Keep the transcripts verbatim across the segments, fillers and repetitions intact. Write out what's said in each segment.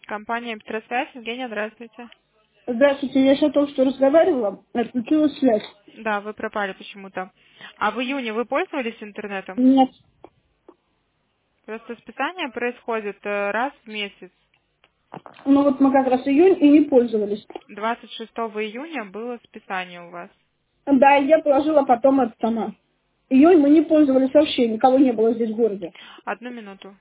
Компания «Петросвязь». Евгения, здравствуйте. Здравствуйте, я сейчас только что разговаривала, отключилась связь. Да, вы пропали почему-то. А в июне вы пользовались интернетом? Нет. Просто списание происходит э, раз в месяц. Ну вот мы как раз июнь и не пользовались. двадцать шестого июня было списание у вас. Да, и я положила потом это сама. Июнь мы не пользовались вообще, никого не было здесь в городе. Одну минуту.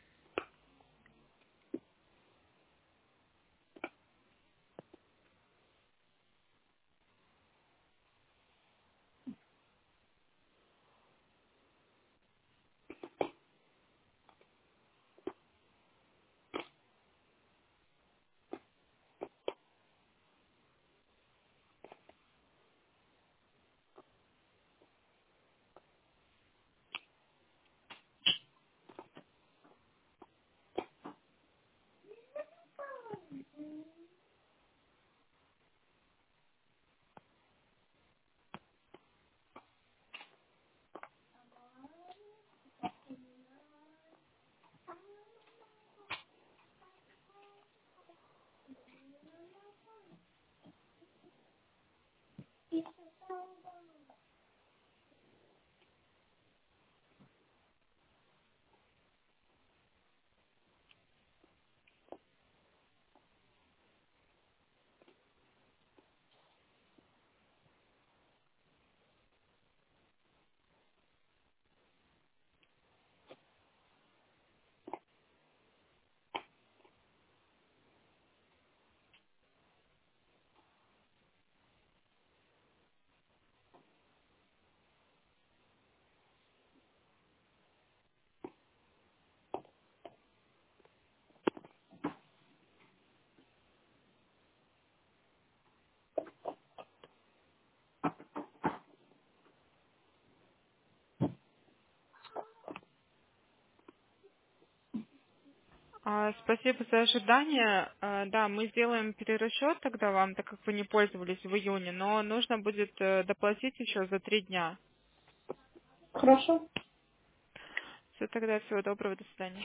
А, спасибо за ожидание. А, да, мы сделаем перерасчет тогда вам, так как вы не пользовались в июне, но нужно будет э, доплатить еще за три дня. Хорошо. Все, тогда всего доброго, до свидания.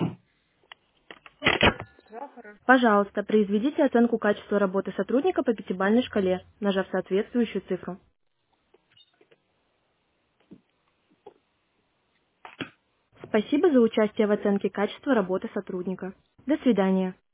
Пожалуйста, произведите оценку качества работы сотрудника по пятибалльной шкале, нажав соответствующую цифру. Спасибо за участие в оценке качества работы сотрудника. До свидания.